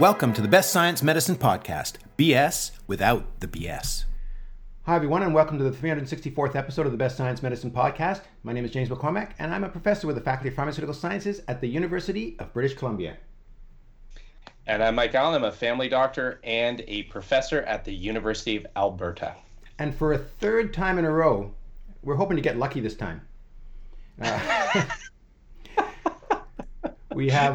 Welcome to the Best Science Medicine Podcast, BS without the BS. Hi everyone, and welcome to the 364th episode of the Best Science Medicine Podcast. My name is James McCormack, and I'm a professor with the Faculty of Pharmaceutical Sciences at the University of British Columbia. And I'm Mike Allen. I'm a family doctor and a professor at the University of Alberta. And for a third time in a row, we're hoping to get lucky this time. We have...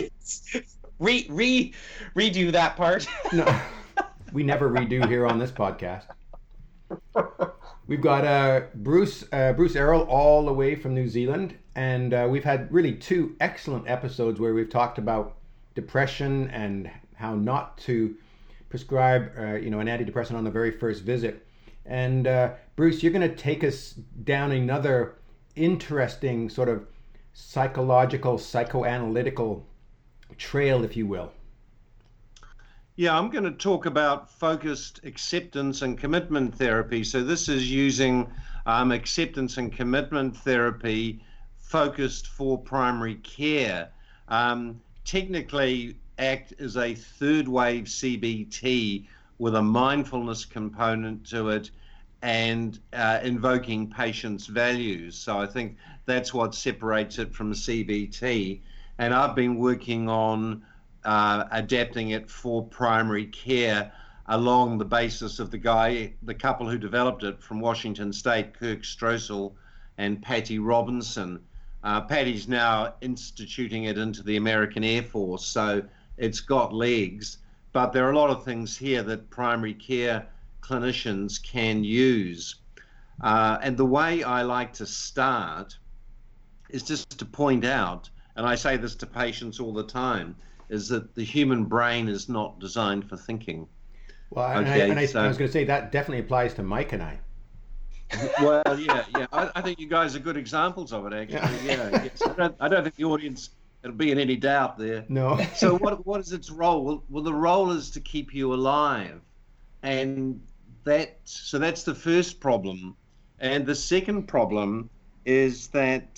Redo that part. No, we never redo here on this podcast. We've got Bruce Errol all the way from New Zealand, and we've had really two excellent episodes where we've talked about depression and how not to prescribe an antidepressant on the very first visit. And Bruce, you're going to take us down another interesting sort of psychological, psychoanalytical trail, if you will. Yeah, I'm going to talk about focused acceptance and commitment therapy. So this is using acceptance and commitment therapy focused for primary care. Technically, ACT is a third wave CBT with a mindfulness component to it and invoking patients' values. So I think that's what separates it from CBT. And I've been working on adapting it for primary care along the basis of the couple who developed it from Washington State, Kirk Stroessel and Patty Robinson. Patty's now instituting it into the American Air Force, so it's got legs. But there are a lot of things here that primary care clinicians can use. And the way I like to start is just to point out, and I say this to patients all the time, is that the human brain is not designed for thinking. Well, I was going to say that definitely applies to Mike and I. Well, yeah. I think you guys are good examples of it, actually. Yeah. Yes. I don't think the audience will be in any doubt there. No. So what is its role? Well, the role is to keep you alive, and that's the first problem. And the second problem is that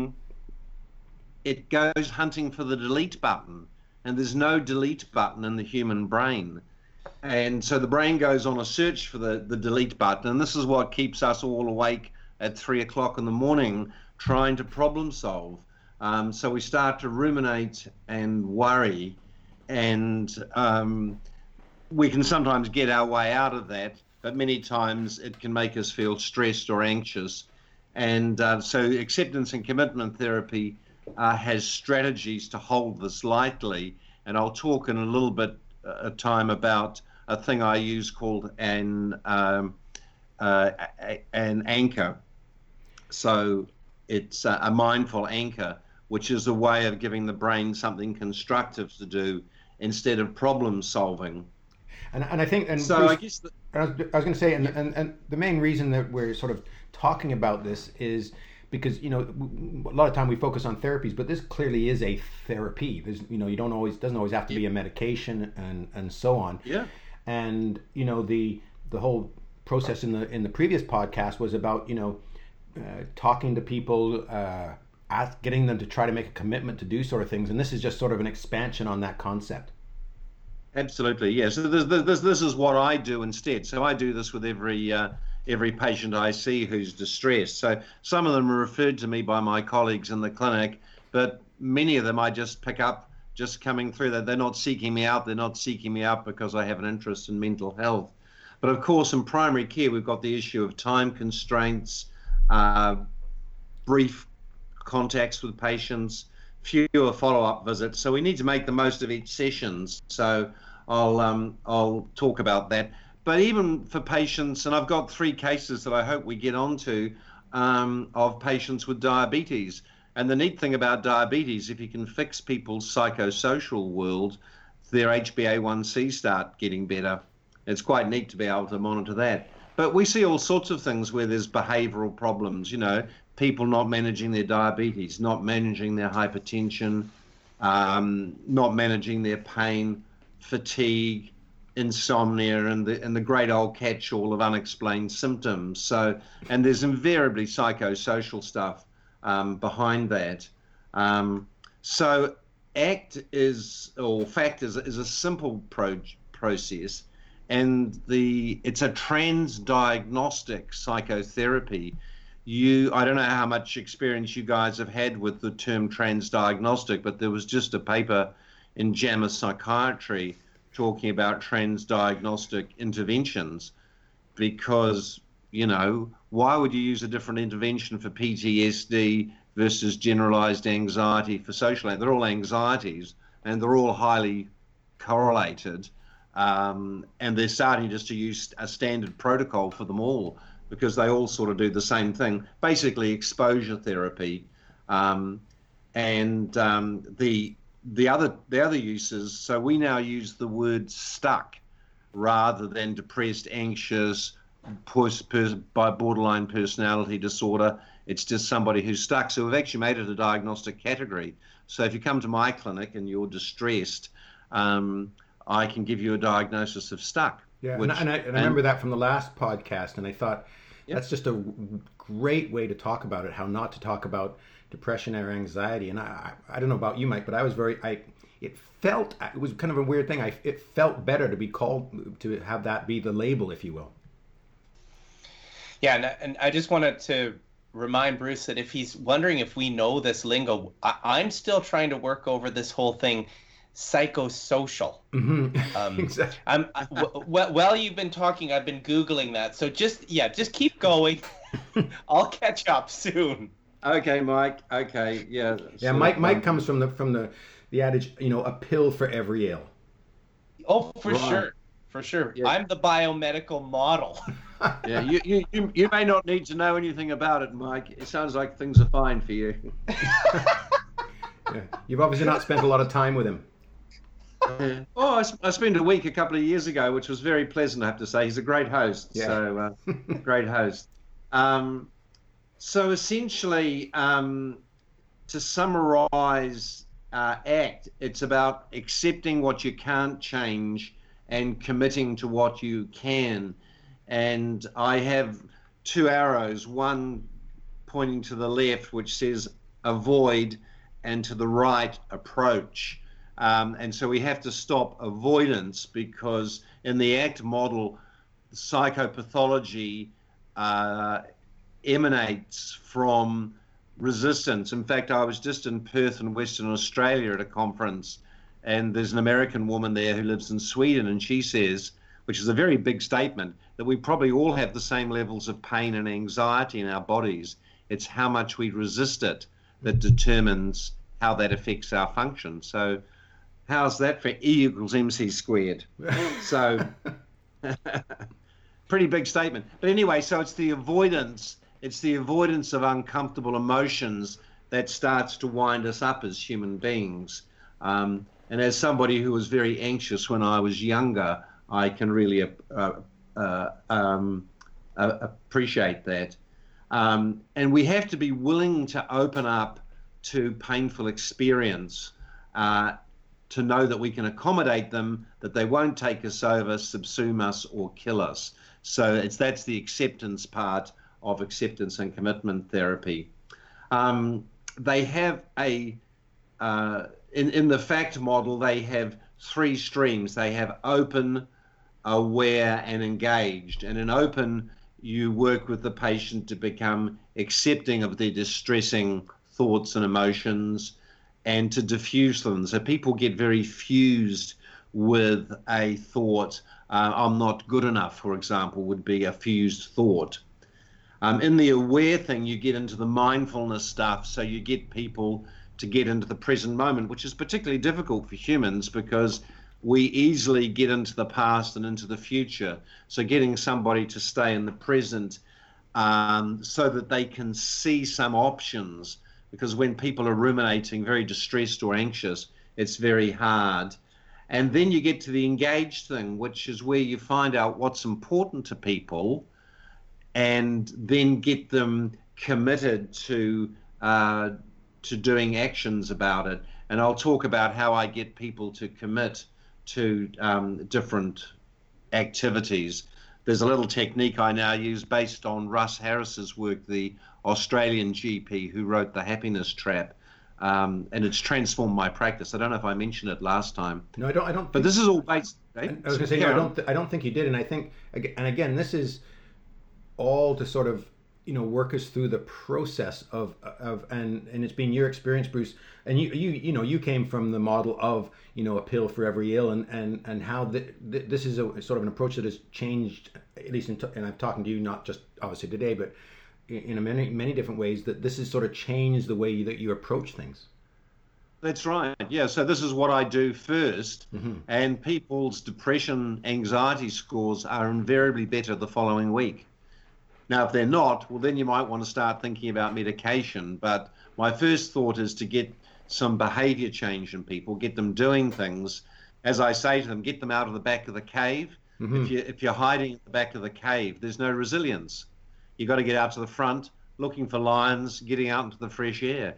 it goes hunting for the delete button, and there's no delete button in the human brain. And so the brain goes on a search for the delete button, and this is what keeps us all awake at 3 o'clock in the morning trying to problem solve. So we start to ruminate and worry, and we can sometimes get our way out of that, but many times it can make us feel stressed or anxious. And so acceptance and commitment therapy has strategies to hold this lightly, and I'll talk in a little bit of time about a thing I use called an anchor. So it's a mindful anchor, which is a way of giving the brain something constructive to do instead of problem solving. And I think, and so Bruce, I guess I was going to say, and the main reason that we're sort of talking about this is because, a lot of time we focus on therapies, but this clearly is a therapy. There's, doesn't always have to be a medication and so on. Yeah. And, the whole process in the previous podcast was about, talking to people, getting them to try to make a commitment to do sort of things. And this is just sort of an expansion on that concept. Absolutely, yes. So this is what I do instead. So I do this with every patient I see who's distressed. So some of them are referred to me by my colleagues in the clinic, but many of them I just pick up just coming through that. They're not seeking me out. They're not seeking me out because I have an interest in mental health. But of course, in primary care, we've got the issue of time constraints, brief contacts with patients, fewer follow-up visits. So we need to make the most of each session. So I'll talk about that. But even for patients, and I've got 3 cases that I hope we get onto of patients with diabetes. And the neat thing about diabetes, if you can fix people's psychosocial world, their HbA1c start getting better. It's quite neat to be able to monitor that. But we see all sorts of things where there's behavioral problems, people not managing their diabetes, not managing their hypertension, not managing their pain, fatigue, insomnia, and the great old catch-all of unexplained symptoms. So, and there's invariably psychosocial stuff behind that. So ACT or FACT is a simple process, and it's a transdiagnostic psychotherapy. I don't know how much experience you guys have had with the term transdiagnostic, but there was just a paper in JAMA Psychiatry talking about transdiagnostic interventions, because, why would you use a different intervention for PTSD versus generalized anxiety for social anxiety? They're all anxieties, and they're all highly correlated, and they're starting just to use a standard protocol for them all, because they all sort of do the same thing, basically exposure therapy. The other uses, so we now use the word stuck rather than depressed, anxious, by borderline personality disorder. It's just somebody who's stuck. So we've actually made it a diagnostic category. So if you come to my clinic and you're distressed, I can give you a diagnosis of stuck. Yeah, and I remember that from the last podcast, and I thought that's just a great way to talk about it, how not to talk about depression or anxiety. And I don't know about you, Mike, but I was it was kind of a weird thing. It felt better to be called, to have that be the label, if you will. Yeah, and I just wanted to remind Bruce that if he's wondering if we know this lingo, I'm still trying to work over this whole thing, psychosocial. Mm-hmm. Exactly. While you've been talking, I've been Googling that. So just keep going. I'll catch up soon. Okay, Mike. Okay, yeah. Yeah, Mike comes from the adage, a pill for every ill. Oh, for sure. Yeah. I'm the biomedical model. Yeah, you may not need to know anything about it, Mike. It sounds like things are fine for you. Yeah. You've obviously not spent a lot of time with him. Oh, I spent a week a couple of years ago, which was very pleasant, I have to say. He's a great host. Yeah. So, great host. So essentially, to summarize ACT, it's about accepting what you can't change and committing to what you can. And I have two arrows, one pointing to the left, which says avoid, and to the right, approach. And so we have to stop avoidance, because in the ACT model, psychopathology emanates from resistance. In fact, I was just in Perth in Western Australia at a conference, and there's an American woman there who lives in Sweden, and she says, which is a very big statement, that we probably all have the same levels of pain and anxiety in our bodies. It's how much we resist it that determines how that affects our function. So how's that for E equals MC squared? So pretty big statement. But anyway, so it's the avoidance of uncomfortable emotions that starts to wind us up as human beings. And as somebody who was very anxious when I was younger, I can really appreciate that. And we have to be willing to open up to painful experience, to know that we can accommodate them, that they won't take us over, subsume us, or kill us. So that's the acceptance part of acceptance and commitment therapy. They have in the FACT model, they have three streams. They have open, aware, and engaged. And in open, you work with the patient to become accepting of their distressing thoughts and emotions and to diffuse them. So people get very fused with a thought. I'm not good enough, for example, would be a fused thought. In the aware thing, you get into the mindfulness stuff, so you get people to get into the present moment, which is particularly difficult for humans because we easily get into the past and into the future. So getting somebody to stay in the present so that they can see some options, because when people are ruminating, very distressed or anxious, it's very hard. And then you get to the engaged thing, which is where you find out what's important to people and then get them committed to doing actions about it. And I'll talk about how I get people to commit to different activities. There's a little technique I now use based on Russ Harris's work, the Australian GP who wrote The Happiness Trap. and it's transformed my practice. I don't know if I mentioned it last time. No, I don't. But this is all based. I was going to say no. I don't think you did. And I think, and again, this is all to sort of work us through the process of and it's been your experience, Bruce. And you came from the model of a pill for every ill, and how this is a sort of an approach that has changed, at least and I'm talking to you not just obviously today, but in many different ways, that this has sort of changed the way that you approach things. That's right. Yeah. So this is what I do first, and people's depression, anxiety scores are invariably better the following week. Now, if they're not, well, then you might want to start thinking about medication. But my first thought is to get some behavior change in people, get them doing things. As I say to them, get them out of the back of the cave. If you're hiding at the back of the cave, there's no resilience. You've got to get out to the front, looking for lions, getting out into the fresh air.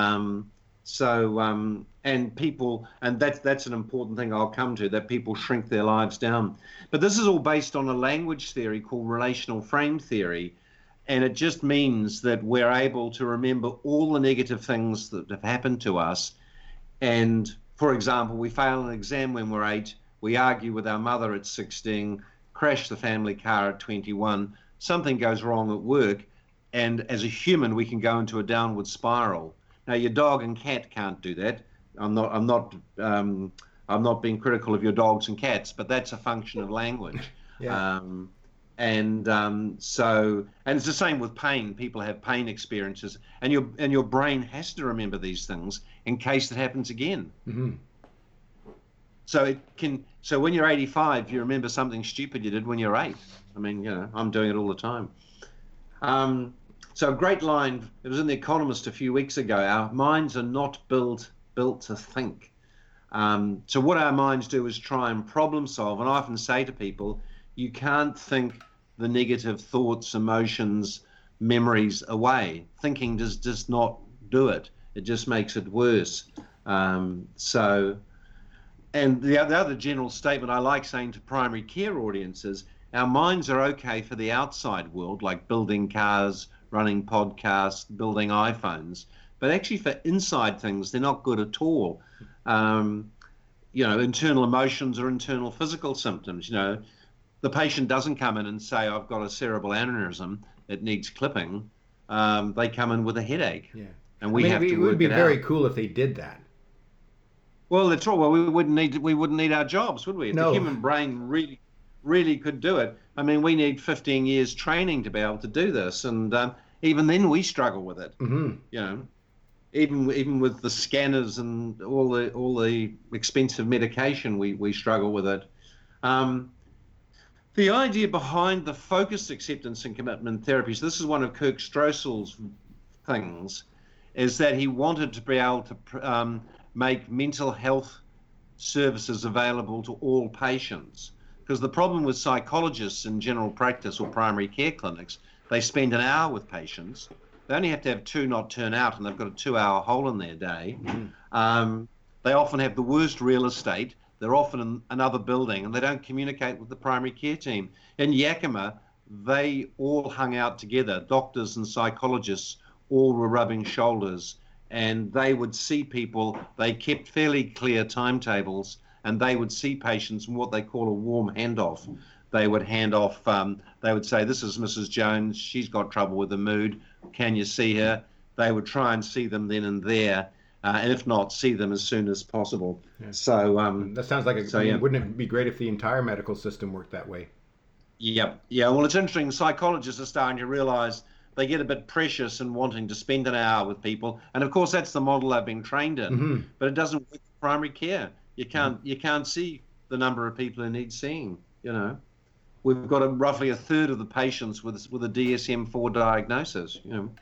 And people, and that's an important thing I'll come to, that people shrink their lives down. But this is all based on a language theory called relational frame theory. And it just means that we're able to remember all the negative things that have happened to us. And for example, we fail an exam when we're 8, we argue with our mother at 16, crash the family car at 21, something goes wrong at work, and as a human, we can go into a downward spiral. Now, your dog and cat can't do that. I'm not being critical of your dogs and cats, but that's a function of language. Yeah. And it's the same with pain. People have pain experiences, and your brain has to remember these things in case it happens again. So when you're 85, you remember something stupid you did when you're 8. I mean, I'm doing it all the time. So a great line, it was in The Economist a few weeks ago, our minds are not built to think. So what our minds do is try and problem solve. And I often say to people, you can't think the negative thoughts, emotions, memories away. Thinking does not do it. It just makes it worse. And the other general statement I like saying to primary care audiences, our minds are okay for the outside world, like building cars, running podcasts, building iPhones, but actually for inside things, they're not good at all. Internal emotions or internal physical symptoms. The patient doesn't come in and say, I've got a cerebral aneurysm, it needs clipping. They come in with a headache. Yeah. And we have to work it out. It would be very cool if they did that. Well, that's right. Well, we wouldn't need our jobs, would we? If No. The human brain really could do it. I mean, we need 15 years training to be able to do this, and even then we struggle with it. Even with the scanners and all the expensive medication, we struggle with it. The idea behind the focused acceptance and commitment therapies, this is one of Kirk Strossel's things, is that he wanted to be able to make mental health services available to all patients. Because the problem with psychologists in general practice or primary care clinics, they spend an hour with patients. They only have to have 2 not turn out, and they've got a 2-hour hole in their day. They often have the worst real estate. They're often in another building, and they don't communicate with the primary care team. In Yakima, they all hung out together. Doctors and psychologists all were rubbing shoulders, and they would see people. They kept fairly clear timetables, and they would see patients in what they call a warm handoff. They would hand off, they would say, this is Mrs. Jones, she's got trouble with the mood, can you see her? They would try and see them then and there, and if not, see them as soon as possible. Yeah. So that sounds like wouldn't it be great if the entire medical system worked that way? Yeah. Well, it's interesting. Psychologists are starting to realize they get a bit precious in wanting to spend an hour with people, and of course that's the model they've been trained in. But it doesn't work for primary care. You can't see the number of people who need seeing. We've got roughly a third of the patients with a DSM-4 diagnosis.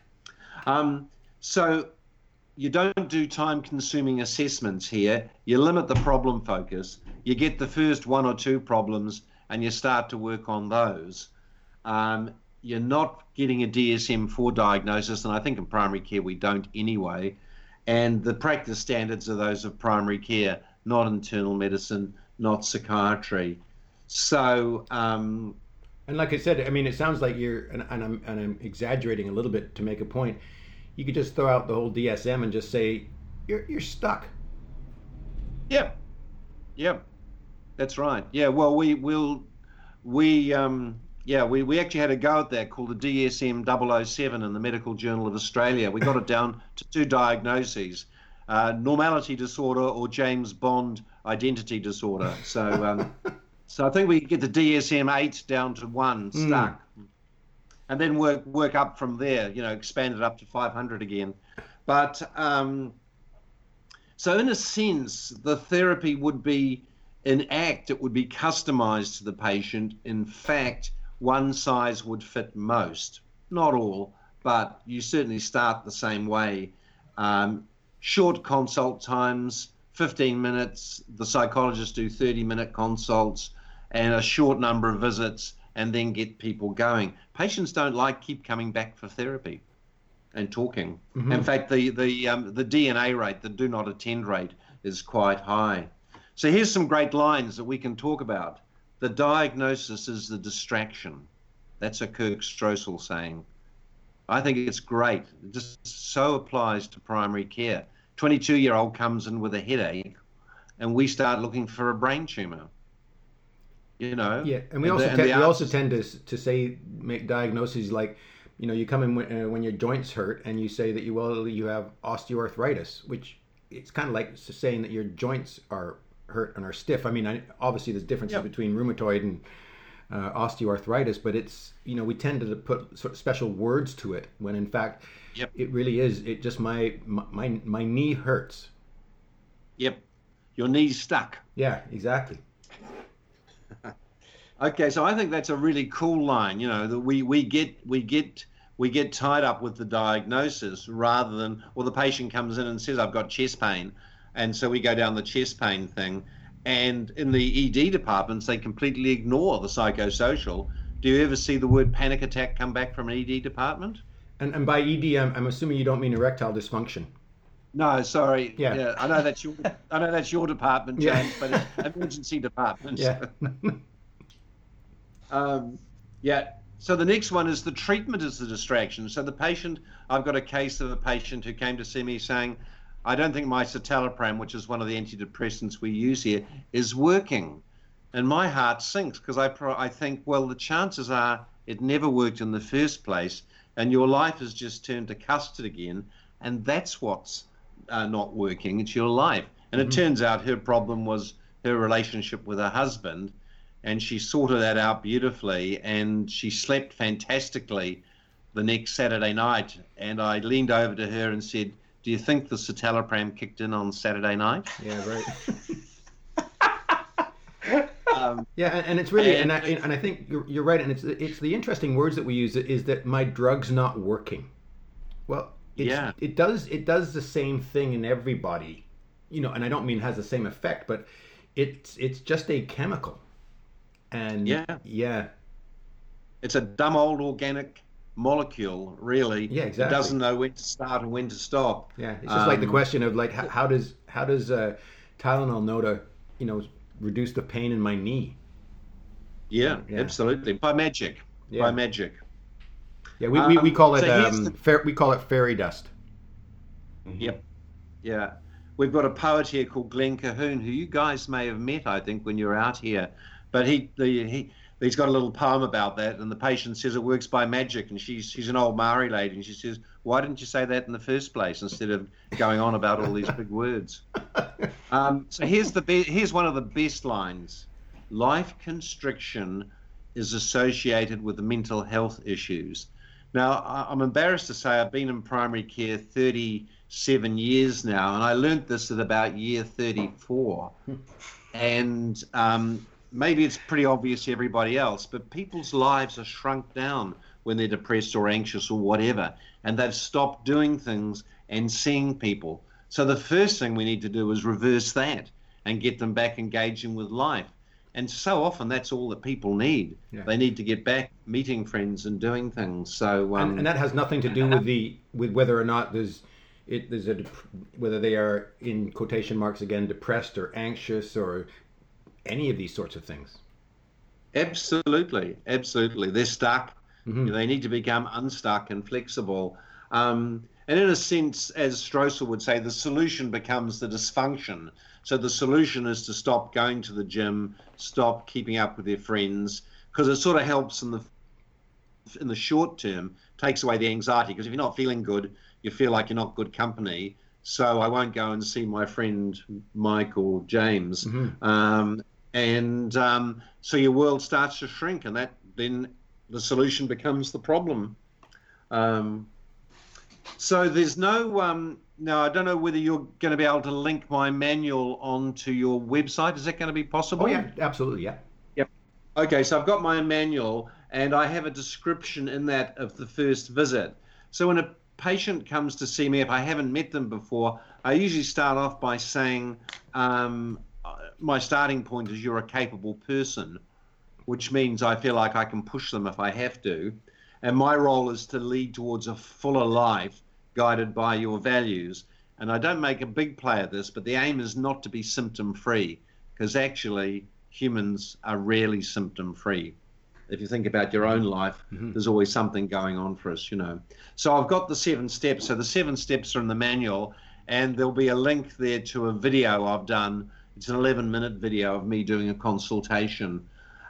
So you don't do time-consuming assessments here. You limit the problem focus. You get the first 1 or 2 problems, and you start to work on those. You're not getting a DSM-4 diagnosis, and I think in primary care we don't anyway. And the practice standards are those of primary care, not internal medicine, not psychiatry. So, and like I said, I mean, it sounds like you're, and I'm exaggerating a little bit to make a point. You could just throw out the whole DSM and just say, you're stuck. Yep. Yep. That's right. Yeah. Well, we actually had a go at that called the DSM-007 in the Medical Journal of Australia. We got it down to 2 diagnoses: normality disorder or James Bond identity disorder. So, so I think we get the DSM-8 down to 1 stuck, and then work up from there. Expand it up to 500 again. But so in a sense, the therapy would be it would be customized to the patient. In fact, one size would fit most, not all, but you certainly start the same way. Short consult times, 15 minutes. The psychologists do 30-minute consults and a short number of visits, and then get people going. Patients don't keep coming back for therapy and talking. Mm-hmm. In fact, the DNA rate, the do not attend rate, is quite high. So here's some great lines that we can talk about. The diagnosis is the distraction. That's a Kirk Stroessel saying. I think it's great. It just so applies to primary care. 22-year-old comes in with a headache, and we start looking for a brain tumor. Yeah, and we also tend to say, make diagnoses like, you come in when your joints hurt, and you say that you have osteoarthritis, which it's kind of like saying that your joints are hurt and are stiff. I mean, obviously there's differences between rheumatoid and osteoarthritis, but it's, we tend to put sort of special words to it when in fact it really is. It just my knee hurts. Yep, your knee's stuck. Yeah, exactly. Okay, so I think that's a really cool line. That we get tied up with the diagnosis rather than, the patient comes in and says, I've got chest pain. And so we go down the chest pain thing. And in the ED departments, they completely ignore the psychosocial. Do you ever see the word panic attack come back from an ED department? And by ED, I'm assuming you don't mean erectile dysfunction. No, sorry. Yeah. I know that's your department, James, but it's emergency department. Yeah. So the next one is the treatment is the distraction. So I've got a case of a patient who came to see me saying, I don't think my citalopram, which is one of the antidepressants we use here, is working. And my heart sinks because I think, well, the chances are it never worked in the first place, and your life has just turned to custard again, and that's what's not working. It's your life. And it turns out her problem was her relationship with her husband, and she sorted that out beautifully, and she slept fantastically the next Saturday night. And I leaned over to her and said, do you think the citalopram kicked in on Saturday night? Yeah, right. And it's really, and I think you're right, and it's the interesting words that we use is that my drug's not working. Well, it does the same thing in everybody, and I don't mean it has the same effect, but it's just a chemical, and it's a dumb old organic molecule, really. Yeah, exactly. It doesn't know when to start and when to stop. Yeah, it's just like the question of like how does Tylenol know to reduce the pain in my knee? Yeah. Absolutely, by magic. Yeah, we call it we call it fairy dust. Yep. Yeah, we've got a poet here called Glenn Cahoon, who you guys may have met, I think, when you're out here, but he's got a little poem about that, and the patient says it works by magic, and she's an old Maori lady, and she says, why didn't you say that in the first place instead of going on about all these big words? So here's one of the best lines. Life constriction is associated with mental health issues. Now, I'm embarrassed to say I've been in primary care 37 years now, and I learned this at about year 34. And maybe it's pretty obvious to everybody else, but people's lives are shrunk down when they're depressed or anxious or whatever, and they've stopped doing things and seeing people. So the first thing we need to do is reverse that and get them back engaging with life. And so often that's all that people need. Yeah. They need to get back meeting friends and doing things. So and that has nothing to do with whether or not whether they are, in quotation marks again, depressed or anxious or any of these sorts of things. Absolutely. They're stuck. Mm-hmm. They need to become unstuck and flexible. And in a sense, as Stroessel would say, the solution becomes the dysfunction. So the solution is to stop going to the gym, stop keeping up with their friends, because it sort of helps in the short term, takes away the anxiety. Because if you're not feeling good, you feel like you're not good company. So I won't go and see my friend Mike or James. So your world starts to shrink, and then the solution becomes the problem. So there's no, now I don't know whether you're going to be able to link my manual onto your website. Is that going to be possible? Oh yeah, absolutely, yeah. Yep. Okay, so I've got my manual and I have a description in that of the first visit. So when a patient comes to see me, if I haven't met them before, I usually start off by saying, my starting point is you're a capable person, which means I feel like I can push them if I have to. And my role is to lead towards a fuller life guided by your values. And I don't make a big play of this, but the aim is not to be symptom-free, because actually humans are rarely symptom-free. If you think about your own life, there's always something going on for us, you know. So I've got the 7 steps. So the 7 steps are in the manual, and there'll be a link there to a video I've done. It's an 11-minute video of me doing a consultation.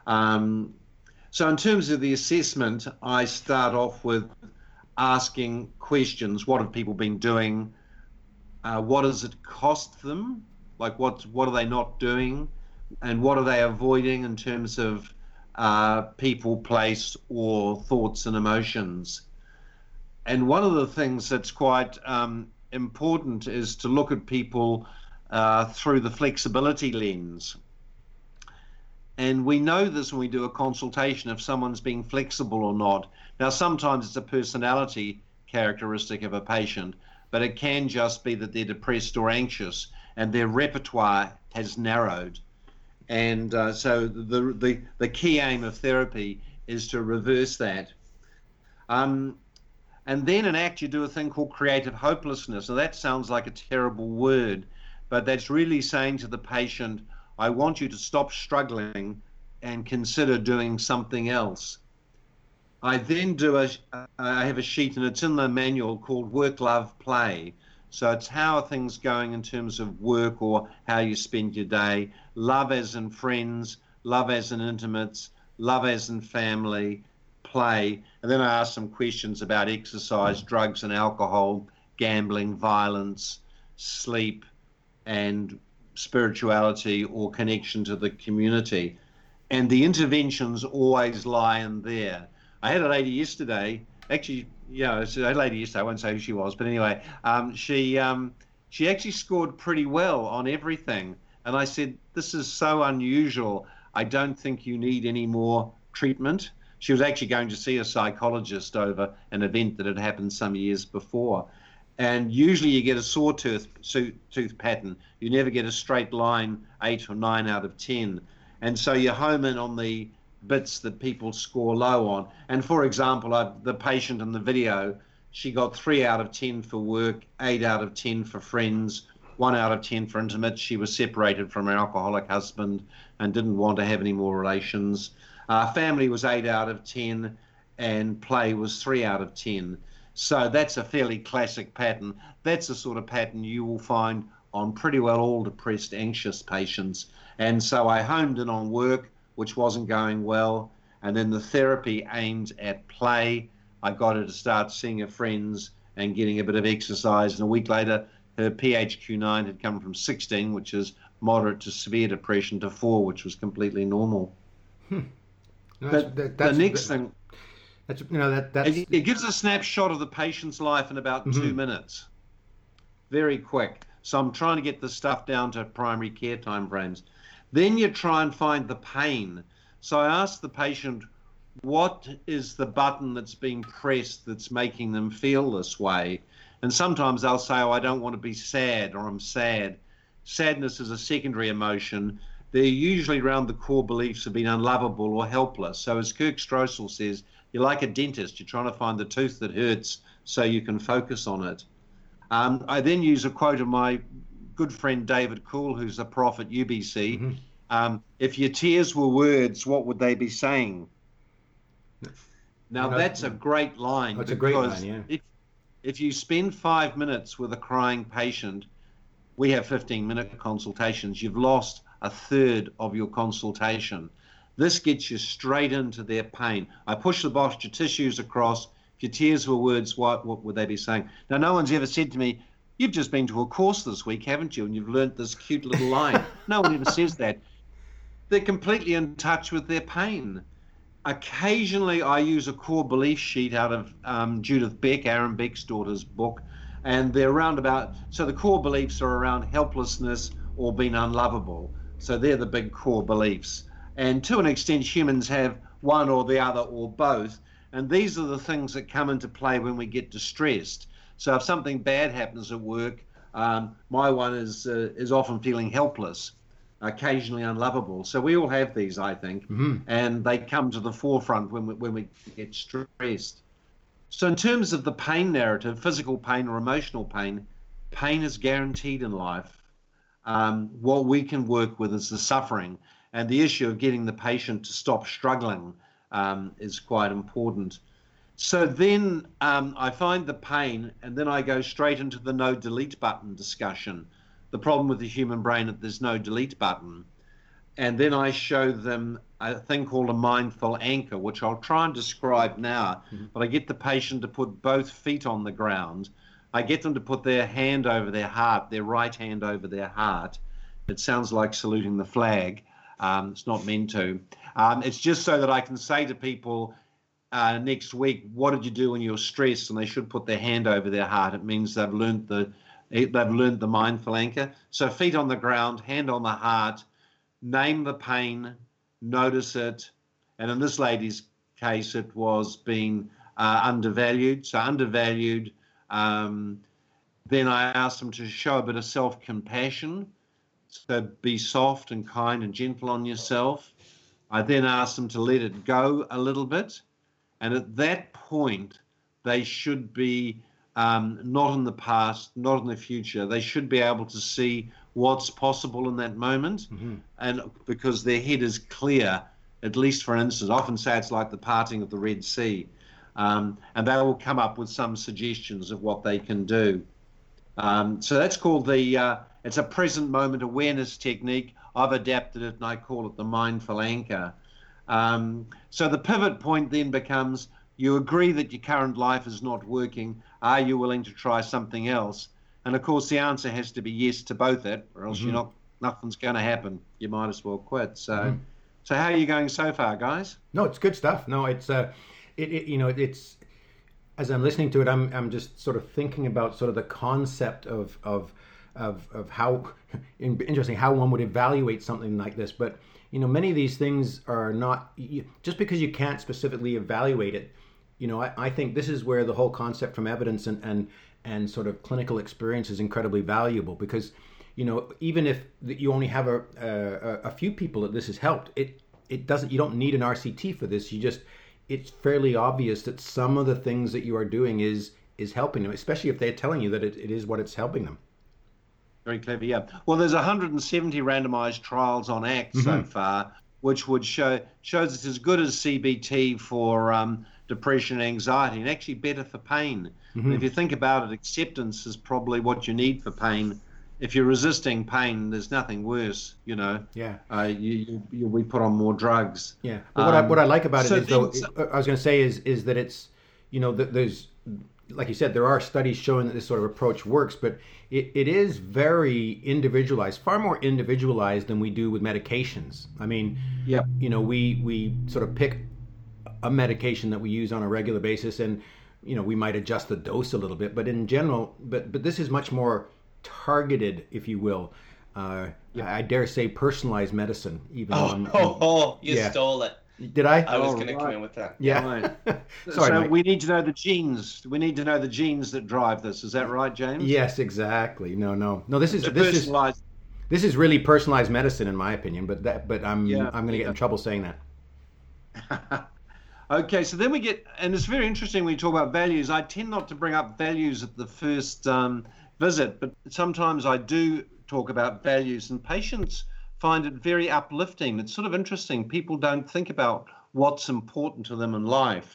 So in terms of the assessment, I start off with asking questions. What have people been doing? What does it cost them? Like what are they not doing? And what are they avoiding in terms of people, place, or thoughts and emotions? And one of the things that's quite important is to look at people through the flexibility lens. And we know this when we do a consultation, if someone's being flexible or not. Now, sometimes it's a personality characteristic of a patient, but it can just be that they're depressed or anxious and their repertoire has narrowed. And so the key aim of therapy is to reverse that. And then in ACT, you do a thing called creative hopelessness. Now, that sounds like a terrible word, but that's really saying to the patient, I want you to stop struggling and consider doing something else. I then I have a sheet, and it's in the manual, called Work, Love, Play. So it's how are things going in terms of work or how you spend your day. Love as in friends, love as in intimates, love as in family, play. And then I ask some questions about exercise, drugs and alcohol, gambling, violence, sleep, and spirituality or connection to the community. And the interventions always lie in there. I had a lady yesterday, actually, it's a lady yesterday, I won't say who she was, but anyway, she actually scored pretty well on everything. And I said, this is so unusual. I don't think you need any more treatment. She was actually going to see a psychologist over an event that had happened some years before. And usually you get a sawtooth pattern. You never get a straight line, 8 or 9 out of 10. And so you home in on the bits that people score low on. And for example, the patient in the video, she got 3 out of 10 for work, 8 out of 10 for friends, 1 out of 10 for intimates. She was separated from her alcoholic husband and didn't want to have any more relations. Family was 8 out of 10, and play was 3 out of 10. So that's a fairly classic pattern. That's the sort of pattern you will find on pretty well all depressed, anxious patients. And so I homed in on work, which wasn't going well, and then the therapy aimed at play. I got her to start seeing her friends and getting a bit of exercise, and a week later her PHQ-9 had come from 16, which is moderate to severe depression, to 4, which was completely normal. No, But the next thing, that's it gives a snapshot of the patient's life in about 2 minutes. Very quick. So I'm trying to get the stuff down to primary care timeframes. Then you try and find the pain. So I ask the patient, what is the button that's being pressed that's making them feel this way? And sometimes they'll say, oh, I don't want to be sad, or I'm sad. Sadness is a secondary emotion. They're usually around the core beliefs of being unlovable or helpless. So as Kirk Stroessel says, you're like a dentist. You're trying to find the tooth that hurts so you can focus on it. I then use a quote of my good friend David Cool, who's a prof at UBC. If your tears were words, what would they be saying? Now, that's a great line. That's a great line, yeah. If you spend 5 minutes with a crying patient, we have 15-minute consultations, you've lost a third of your consultation. This gets you straight into their pain. I push the posture tissues across. If your tears were words, what would they be saying? Now, no one's ever said to me, you've just been to a course this week, haven't you? And you've learnt this cute little line. No one ever says that. They're completely in touch with their pain. Occasionally, I use a core belief sheet out of Judith Beck, Aaron Beck's daughter's book, and they're around so the core beliefs are around helplessness or being unlovable. So they're the big core beliefs. And to an extent, humans have one or the other or both. And these are the things that come into play when we get distressed. So if something bad happens at work, my one is often feeling helpless, occasionally unlovable. So we all have these, I think, and they come to the forefront when we get stressed. So in terms of the pain narrative, physical pain or emotional pain, pain is guaranteed in life. What we can work with is the suffering, and the issue of getting the patient to stop struggling is quite important. So then I find the pain, and then I go straight into the no delete button discussion. The problem with the human brain is there's no delete button. And then I show them a thing called a mindful anchor, which I'll try and describe now. But I get the patient to put both feet on the ground. I get them to put their hand over their heart, their right hand over their heart. It sounds like saluting the flag. It's not meant to. It's just so that I can say to people next week, what did you do when you were stressed? And they should put their hand over their heart. It means they've learned the mindful anchor. So feet on the ground, hand on the heart, name the pain, notice it. And in this lady's case, it was being undervalued. So undervalued. Then I asked them to show a bit of self-compassion. So be soft and kind and gentle on yourself. I then asked them to let it go a little bit. And at that point, they should be not in the past, not in the future. They should be able to see what's possible in that moment. And because their head is clear, at least for instance, I often say it's like the parting of the Red Sea. And they will come up with some suggestions of what they can do. So that's called it's a present moment awareness technique. I've adapted it and I call it the mindful anchor. So the pivot point then becomes, you agree that your current life is not working. Are you willing to try something else? And of course, the answer has to be yes to both it, or else nothing's going to happen. You might as well quit. So, so how are you going so far, guys? No, it's good stuff. No, it's it's as I'm listening to it, I'm just sort of thinking about sort of the concept of how interesting how one would evaluate something like this. But many of these things are not just because you can't specifically evaluate it. I think this is where the whole concept from evidence and sort of clinical experience is incredibly valuable, because even if you only have a few people that this has helped, it doesn't. You don't need an RCT for this. It's fairly obvious that some of the things that you are doing is helping them, especially if they're telling you that it is what it's helping them. Very clever, yeah. Well, there's 170 randomized trials on ACT so far, which would shows it's as good as CBT for depression and anxiety, and actually better for pain. If you think about it, acceptance is probably what you need for pain. If you're resisting pain, there's nothing worse, Yeah. You'll be put on more drugs. Yeah. But what I like about it is, though, I was going to say is that it's, there's, like you said, there are studies showing that this sort of approach works, but it is very individualized, far more individualized than we do with medications. I mean, we sort of pick a medication that we use on a regular basis, and we might adjust the dose a little bit, but in general, but this is much more targeted, if you will. I dare say personalized medicine. Even you stole it. Did I? I was going to come in with that. Yeah. Right. Sorry, so Mike. we need to know the genes. We need to know the genes that drive this. Is that right, James? Yes, exactly. No. This is personalized. This is really personalized medicine, in my opinion. But I'm going to get in trouble saying that. Okay, so then we get, and it's very interesting when you talk about values. I tend not to bring up values at the first visit, but sometimes I do talk about values, and patients find it very uplifting. It's sort of interesting. People don't think about what's important to them in life.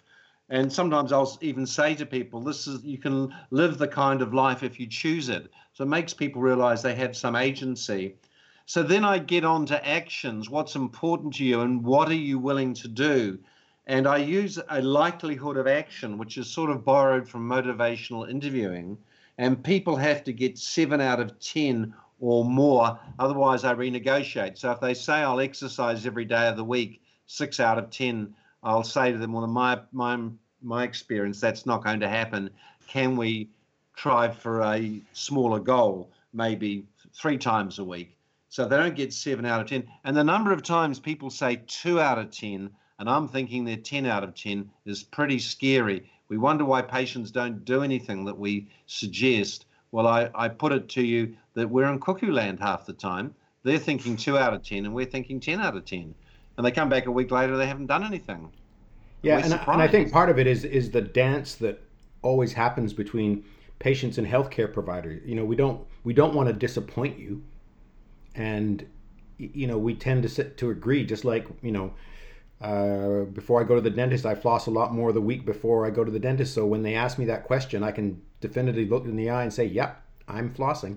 And sometimes I'll even say to people, you can live the kind of life if you choose it. So it makes people realize they have some agency. So then I get on to actions. What's important to you and what are you willing to do? And I use a likelihood of action, which is sort of borrowed from motivational interviewing. And people have to get 7 out of 10 or more. Otherwise, I renegotiate. So if they say I'll exercise every day of the week, 6 out of 10, I'll say to them, well, in my experience, that's not going to happen. Can we try for a smaller goal, maybe 3 times a week? So they don't get 7 out of 10. And the number of times people say 2 out of 10, and I'm thinking they're 10 out of 10, is pretty scary. We wonder why patients don't do anything that we suggest. Well, I put it to you that we're in cuckoo land half the time. They're thinking 2 out of 10, and we're thinking 10 out of 10. And they come back a week later, they haven't done anything. Yeah, and I think part of it is the dance that always happens between patients and healthcare providers. You know, we don't want to disappoint you, and you know, we tend to agree. Just like, you know, before I go to the dentist, I floss a lot more the week before I go to the dentist. So when they ask me that question, I can definitively look in the eye and say, "Yep, I'm flossing."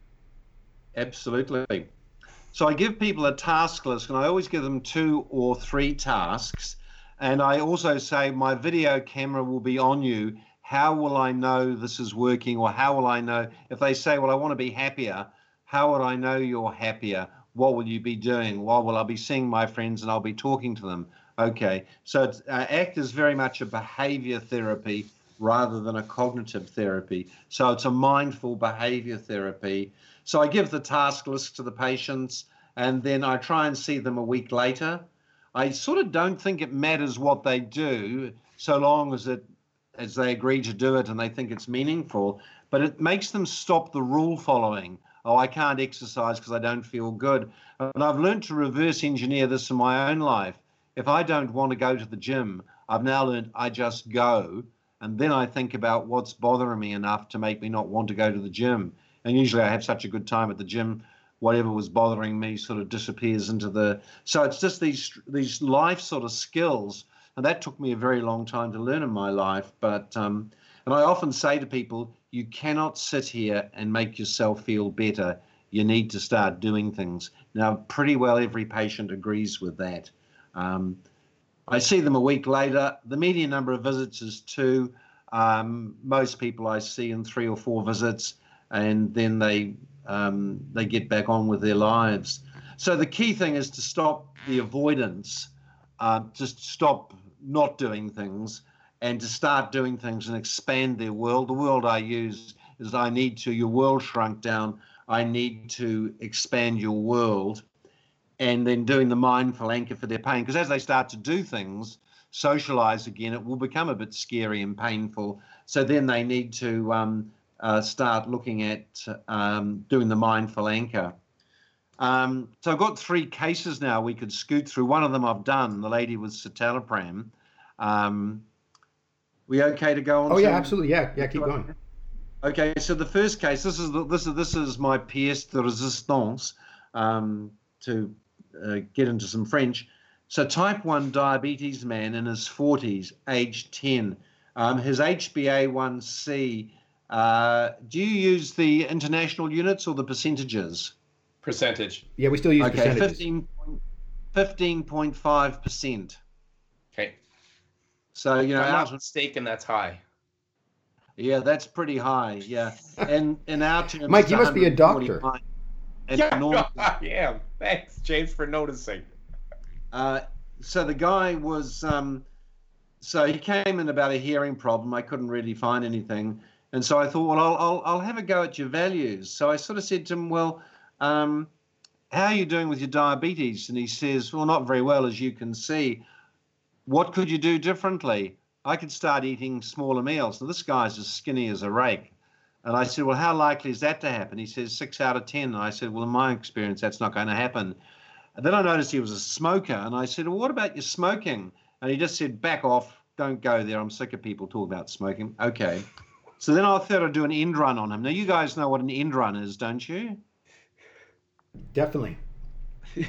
Absolutely. So I give people a task list, and I always give them 2 or 3 tasks. And I also say my video camera will be on you. How will I know this is working? Or how will I know if they say, well, I want to be happier? How would I know you're happier? What will you be doing? Well, will I be seeing my friends and I'll be talking to them? Okay. So ACT is very much a behavior therapy rather than a cognitive therapy. So it's a mindful behavior therapy. So I give the task list to the patients and then I try and see them a week later. I sort of don't think it matters what they do so long as they agree to do it and they think it's meaningful, but it makes them stop the rule following. Oh, I can't exercise because I don't feel good. And I've learned to reverse engineer this in my own life. If I don't want to go to the gym, I've now learned I just go, and then I think about what's bothering me enough to make me not want to go to the gym. And usually I have such a good time at the gym, whatever was bothering me sort of disappears into the... So it's just these life sort of skills, and that took me a very long time to learn in my life. But and I often say to people, you cannot sit here and make yourself feel better. You need to start doing things. Now, pretty well every patient agrees with that. I see them a week later. The median number of visits is 2. Most people I see in 3 or 4 visits, and then they get back on with their lives. So the key thing is to stop the avoidance, just stop not doing things, and to start doing things and expand their world. The world I use is your world shrunk down. I need to expand your world. And then doing the mindful anchor for their pain. Because as they start to do things, socialize again, it will become a bit scary and painful. So then they need to start looking at doing the mindful anchor. So I've got 3 cases now we could scoot through. One of them I've done, the lady with citalopram. We okay to go on? Oh, yeah, absolutely. Yeah, keep going. Okay, so the first case, this is my pièce de résistance, to get into some French. So type 1 diabetes man in his 40s, age 10. His HbA1c, do you use the international units or the percentages? Percentage. Yeah, we still use percentages. 15.5%. Okay. So, you know, I'm not mistaken, that's high. Yeah, that's pretty high. Yeah. And in our terms, Mike, you must be a doctor. Yeah, thanks, James, for noticing. So the guy was, so he came in about a hearing problem. I couldn't really find anything. And so I thought, well, I'll have a go at your values. So I sort of said to him, well, how are you doing with your diabetes? And he says, well, not very well, as you can see. What could you do differently? I could start eating smaller meals. So this guy's as skinny as a rake. And I said, well, how likely is that to happen? He says 6 out of 10. And I said, well, in my experience, that's not going to happen. And then I noticed he was a smoker. And I said, well, what about your smoking? And he just said, back off. Don't go there. I'm sick of people talking about smoking. Okay. So then I thought I'd do an end run on him. Now, you guys know what an end run is, don't you? Definitely.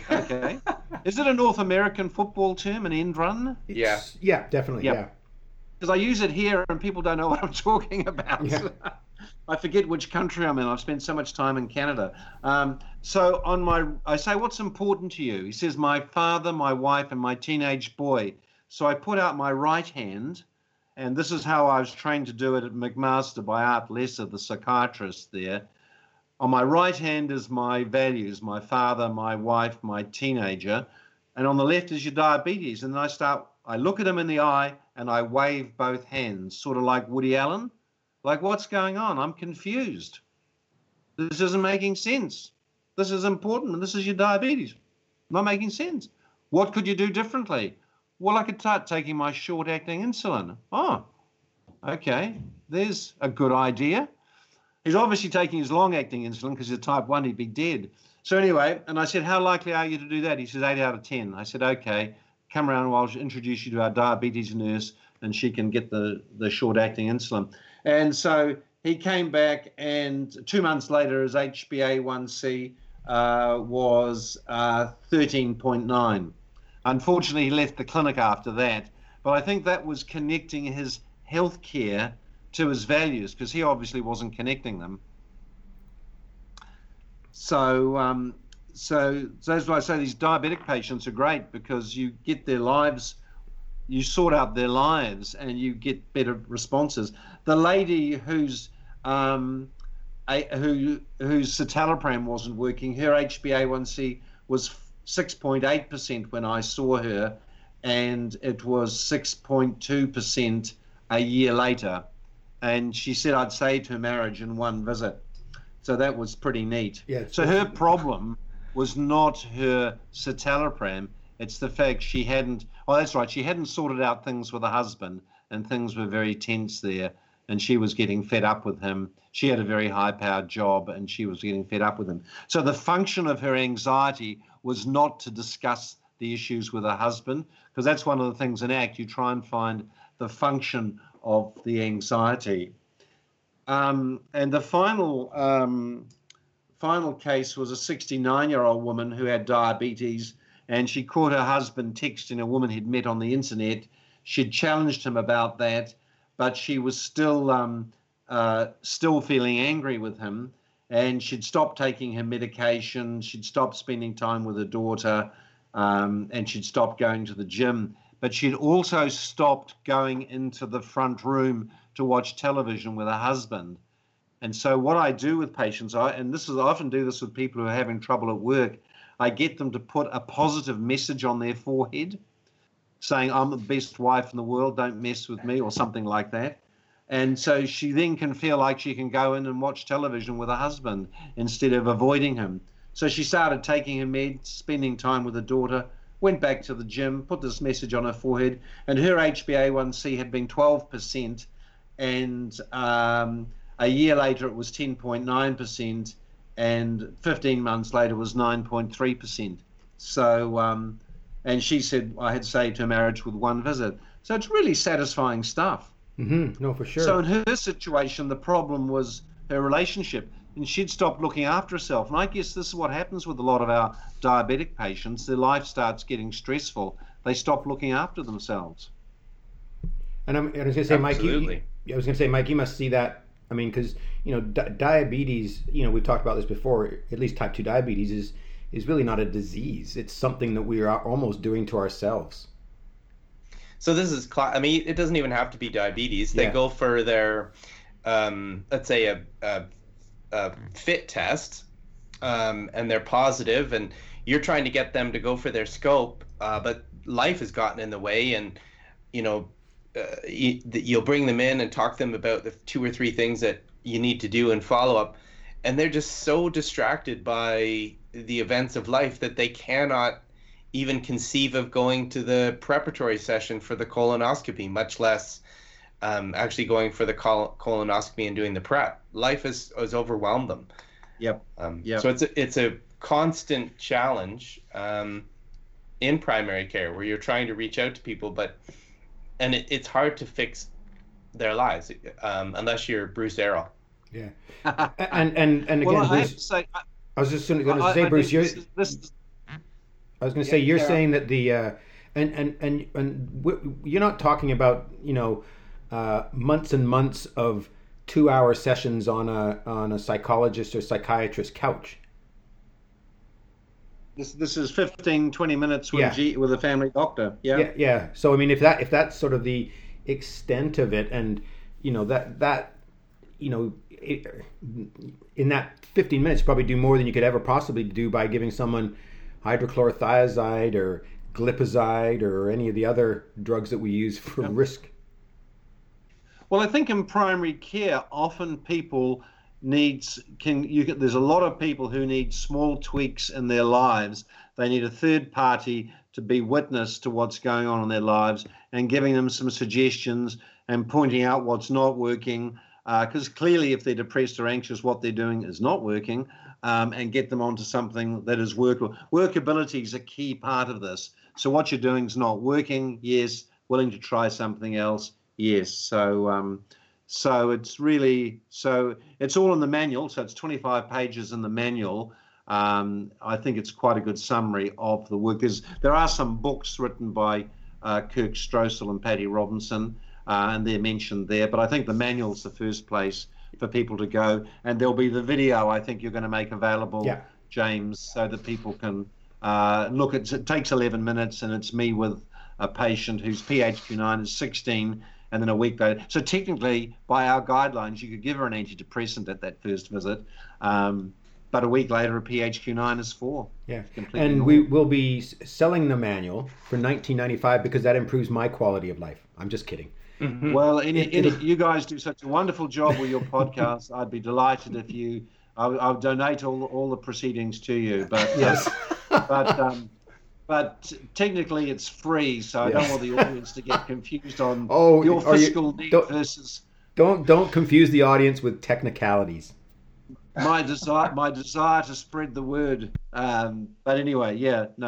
Okay. Is it a North American football term, an end run? Yeah. Yeah, definitely. Yep. Yeah. because I use it here and people don't know what I'm talking about. Yeah. I forget which country I'm in. I've spent so much time in Canada. So I say, what's important to you? He says, my father, my wife, and my teenage boy. So I put out my right hand, and this is how I was trained to do it at McMaster by Art Lesser, the psychiatrist there. On my right hand is my values, my father, my wife, my teenager. And on the left is your diabetes. And then I look at him in the eye and I wave both hands, sort of like Woody Allen. Like, what's going on? I'm confused. This isn't making sense. This is important, and this is your diabetes. Not making sense. What could you do differently? Well, I could start taking my short-acting insulin. Oh, okay. There's a good idea. He's obviously taking his long-acting insulin because he's type 1, he'd be dead. So anyway, and I said, how likely are you to do that? He said, 8 out of 10. I said, okay, come around and I'll introduce you to our diabetes nurse and she can get the short-acting insulin. And so he came back, and 2 months later, his HbA1c was 13.9. Unfortunately, he left the clinic after that. But I think that was connecting his health care to his values, because he obviously wasn't connecting them. So that's why I say these diabetic patients are great, because you get their lives, you sort out their lives, and you get better responses. The lady whose citalopram wasn't working, her HbA1c was 6.8% when I saw her, and it was 6.2% a year later. And she said I'd saved her marriage in one visit. So that was pretty neat. Yeah, so her problem was not her citalopram. It's the fact she hadn't sorted out things with her husband, and things were very tense there, and she was getting fed up with him. She had a very high-powered job, and she was getting fed up with him. So the function of her anxiety was not to discuss the issues with her husband, because that's one of the things in ACT. You try and find the function of the anxiety. And the final case was a 69-year-old woman who had diabetes, and she caught her husband texting a woman he'd met on the internet. She'd challenged him about that, but she was still feeling angry with him, and she'd stopped taking her medication, she'd stopped spending time with her daughter, and she'd stopped going to the gym. But she'd also stopped going into the front room to watch television with her husband. And so what I do with patients, I often do this with people who are having trouble at work, I get them to put a positive message on their forehead saying, I'm the best wife in the world, don't mess with me, or something like that. And so she then can feel like she can go in and watch television with her husband instead of avoiding him. So she started taking her meds, spending time with her daughter, went back to the gym, put this message on her forehead, and her HbA1c had been 12%, and a year later it was 10.9%, and 15 months later was 9.3%. So, and she said, I had saved her marriage with one visit. So it's really satisfying stuff. Mm-hmm. No, for sure. So in her situation, the problem was her relationship, and she'd stopped looking after herself. And I guess this is what happens with a lot of our diabetic patients. Their life starts getting stressful. They stop looking after themselves. And I was going to say, Absolutely. Mike, you must see that. I mean, because, diabetes, we've talked about this before, at least type 2 diabetes is really not a disease. It's something that we are almost doing to ourselves. So this is, it doesn't even have to be diabetes. They go for their, let's say a fit test, and they're positive, and you're trying to get them to go for their scope, but life has gotten in the way, and, you'll bring them in and talk to them about the 2 or 3 things that you need to do and follow up, and they're just so distracted by the events of life that they cannot even conceive of going to the preparatory session for the colonoscopy, much less actually going for the colonoscopy and doing the prep. Life has overwhelmed them. Yep. So it's a constant challenge in primary care where you're trying to reach out to people, and it's hard to fix their lives unless you're Bruce Errol. Yeah. and again, well, Bruce, I was just going to say, Bruce, you're saying that the and you're not talking about months and months of 2-hour sessions on a psychologist or psychiatrist couch. This is 15, 20 minutes with a family doctor. Yeah. So I mean, if that's sort of the extent of it, and that in that 15 minutes, you probably do more than you could ever possibly do by giving someone hydrochlorothiazide or glipizide or any of the other drugs that we use for risk. Well, I think in primary care, often people there's a lot of people who need small tweaks in their lives. They need a third party to be witness to what's going on in their lives and giving them some suggestions and pointing out what's not working. Because clearly, if they're depressed or anxious, what they're doing is not working, and get them onto something that is workable. Workability is a key part of this. So what you're doing is not working. Yes. Willing to try something else. Yes. So it's all in the manual. So it's 25 pages in the manual. I think it's quite a good summary of the work. There are some books written by Kirk Stroessel and Patty Robinson, and they're mentioned there. But I think the manual's the first place for people to go. And there'll be the video I think you're going to make available, James, so that people can look at it. It takes 11 minutes, and it's me with a patient whose PHQ-9 is 16, and then a week later. So technically, by our guidelines, you could give her an antidepressant at that first visit, but a week later, a PHQ-9 is 4. Yeah, and we will be selling the manual for $19.95 because that improves my quality of life. I'm just kidding. Mm-hmm. Well, you guys do such a wonderful job with your podcast. I'd be delighted if I'll donate all the proceedings to you. But yes, but technically it's free, so I don't want the audience to get confused on your fiscal need versus. Don't confuse the audience with technicalities. My desire to spread the word. But anyway,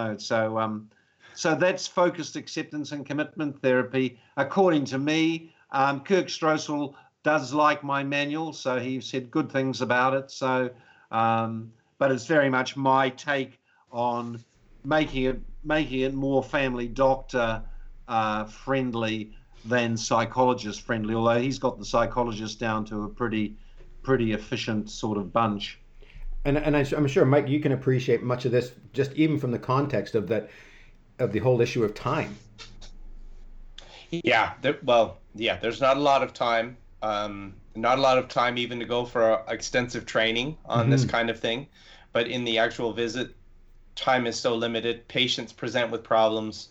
so that's focused acceptance and commitment therapy. According to me, Kirk Stroessel does like my manual, so he said good things about it. So, but it's very much my take on making it more family doctor friendly than psychologist friendly. Although he's got the psychologist down to a pretty efficient sort of bunch. And I'm sure, Mike, you can appreciate much of this just even from the context of the whole issue of time. Yeah, there's not a lot of time. Not a lot of time even to go for extensive training on this kind of thing. But in the actual visit, time is so limited. Patients present with problems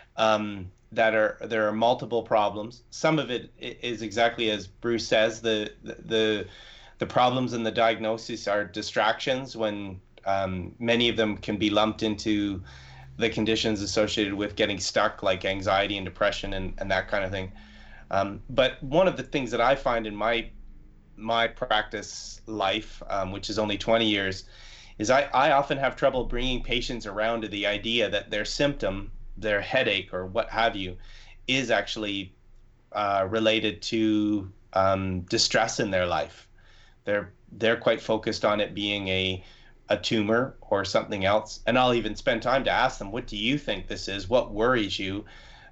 there are multiple problems. Some of it is exactly as Bruce says. The problems in the diagnosis are distractions when many of them can be lumped into the conditions associated with getting stuck, like anxiety and depression and that kind of thing. But one of the things that I find in my practice life, which is only 20 years, is I often have trouble bringing patients around to the idea that their symptom, their headache or what have you, is actually related to distress in their life. They're quite focused on it being a tumor or something else, and I'll even spend time to ask them, what do you think this is? What worries you?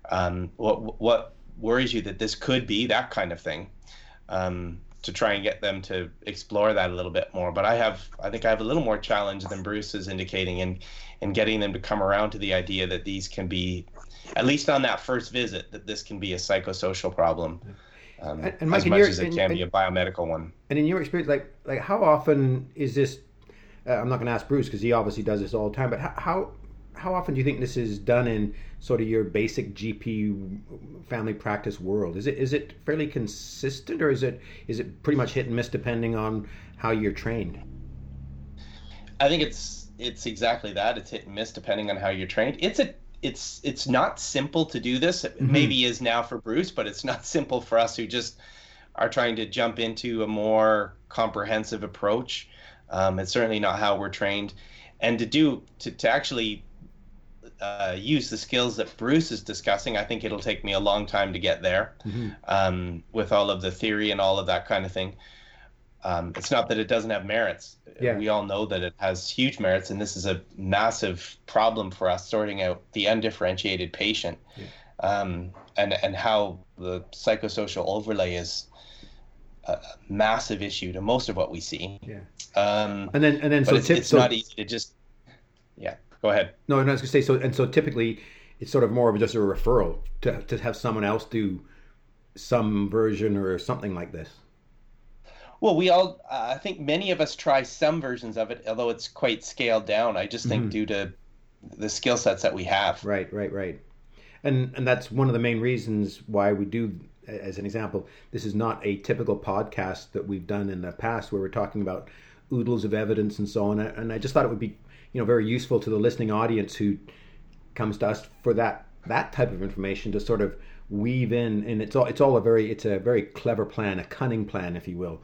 What worries you that this could be? That kind of thing, to try and get them to explore that a little bit more. But I think I have a little more challenge than Bruce is indicating in getting them to come around to the idea that these can be, at least on that first visit, that this can be a psychosocial problem. And Mike, as much as it can be a biomedical one. And in your experience, like how often is this? I'm not going to ask Bruce because he obviously does this all the time. But how often do you think this is done in sort of your basic GP family practice world? Is it fairly consistent, or is it pretty much hit and miss depending on how you're trained? I think it's exactly that. It's hit and miss depending on how you're trained. It's not simple to do this. It maybe is now for Bruce, but it's not simple for us who just are trying to jump into a more comprehensive approach. It's certainly not how we're trained. And to actually use the skills that Bruce is discussing, I think it'll take me a long time to get there, with all of the theory and all of that kind of thing. It's not that it doesn't have merits. Yeah. We all know that it has huge merits, and this is a massive problem for us, sorting out the undifferentiated patient. and how the psychosocial overlay is a massive issue to most of what we see. Yeah. And then but it's not easy to just. Yeah. Go ahead. No, I was going to say so typically it's sort of more of just a referral to have someone else do some version or something like this. Well, we all, I think many of us try some versions of it, although it's quite scaled down. I just think due to the skill sets that we have. Right. And that's one of the main reasons why we do, as an example, this is not a typical podcast that we've done in the past where we're talking about oodles of evidence and so on. And I just thought it would be, very useful to the listening audience who comes to us for that type of information to sort of weave in, and it's a very clever plan, a cunning plan, if you will.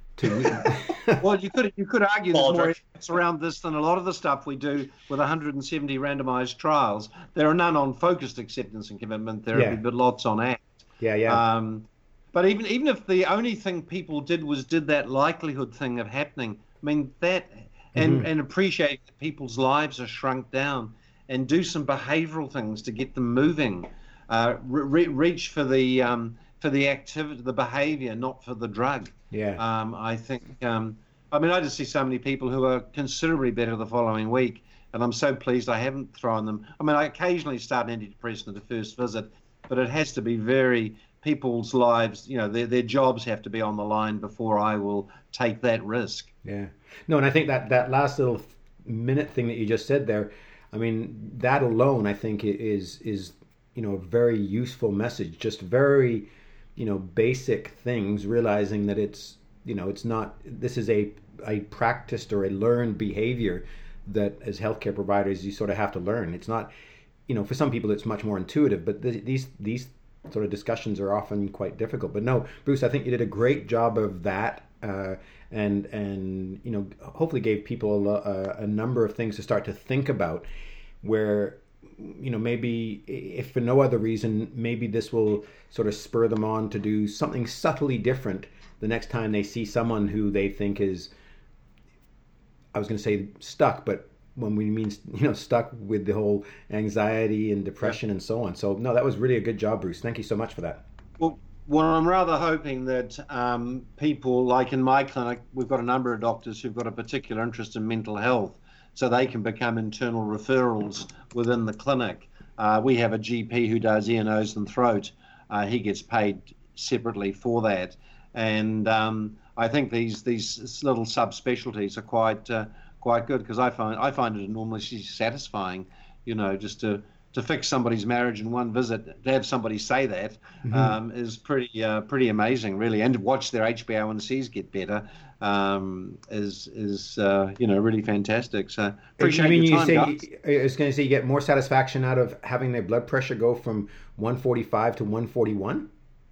Well, you could argue there's more evidence around this than a lot of the stuff we do with 170 randomized trials. There are none on focused acceptance and commitment therapy, but lots on ACT. Yeah. But even if the only thing people did that likelihood thing of happening, I mean that, and appreciate that people's lives are shrunk down, and do some behavioural things to get them moving. Reach for the activity, the behaviour, not for the drug. Yeah. I think. I just see so many people who are considerably better the following week, and I'm so pleased I haven't thrown them. I occasionally start an antidepressant at the first visit, but it has to be people's lives. Their jobs have to be on the line before I will take that risk. Yeah. No, and I think that last little minute thing that you just said there, that alone, I think is a very useful message. Just very, basic things, realizing that it's not, this is a practiced or a learned behavior that as healthcare providers you sort of have to learn. It's not, for some people it's much more intuitive, but these sort of discussions are often quite difficult. But no, Bruce, I think you did a great job of that, and hopefully gave people a number of things to start to think about, where maybe if for no other reason, maybe this will sort of spur them on to do something subtly different the next time they see someone who they think is, I was going to say stuck, but when we mean stuck with the whole anxiety and depression and so on. So no, that was really a good job, Bruce. Thank you so much for that. Well, I'm rather hoping that people, like in my clinic, we've got a number of doctors who've got a particular interest in mental health, so they can become internal referrals within the clinic. We have a GP who does ear, nose, and throat. He gets paid separately for that, and I think these little subspecialties are quite good, because I find it enormously satisfying, just to fix somebody's marriage in one visit. To have somebody say that is pretty amazing, really, and to watch their HbA1cs get better is really fantastic. So appreciate your time, guys. I was going to say you get more satisfaction out of having their blood pressure go from 145 to 141.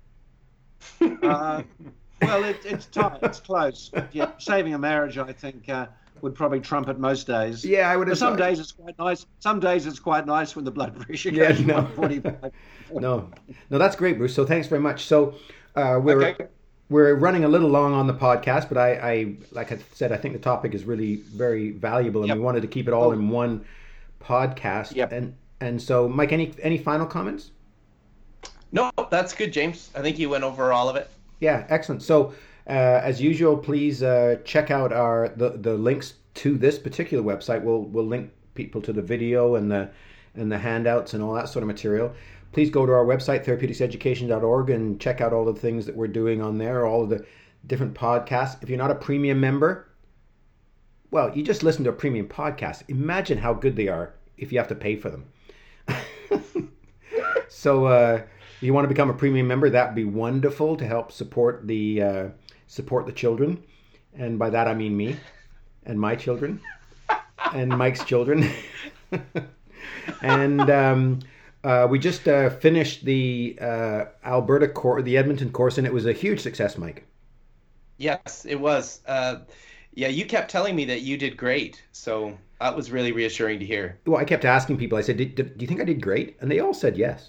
Well, it's tight. It's close. Yeah, saving a marriage, I think, would probably trump it most days. Yeah, I would have. Some days it's quite nice. Some days it's quite nice when the blood pressure goes to 145. No, that's great, Bruce. So thanks very much. So we're running a little long on the podcast, but I like I said, I think the topic is really very valuable, and we wanted to keep it all in one podcast. Yep. And so, Mike, any final comments? No, that's good, James. I think you went over all of it. Yeah, excellent. So, as usual, please check out the links to this particular website. We'll link people to the video and the handouts and all that sort of material. Please go to our website, therapeutics-education.org, and check out all the things that we're doing on there, all of the different podcasts. If you're not a premium member, well, you just listen to a premium podcast. Imagine how good they are if you have to pay for them. So if you want to become a premium member, that would be wonderful to help support the children. And by that I mean me and my children and Mike's children. And we just finished the Alberta course, the Edmonton course, and it was a huge success, Mike. Yes, it was. Yeah, you kept telling me that you did great, so that was really reassuring to hear. Well, I kept asking people, I said, do you think I did great? And they all said yes.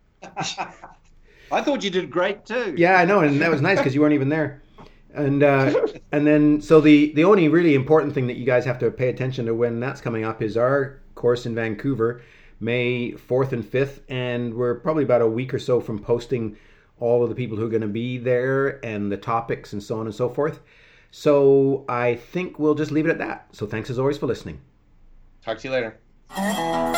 I thought you did great too. Yeah, I know, and that was nice because you weren't even there. And then, so the only really important thing that you guys have to pay attention to when that's coming up is our course in Vancouver, May 4th and 5th, and we're probably about a week or so from posting all of the people who are going to be there and the topics and so on and so forth. So I think we'll just leave it at that. So thanks as always for listening. Talk to you later.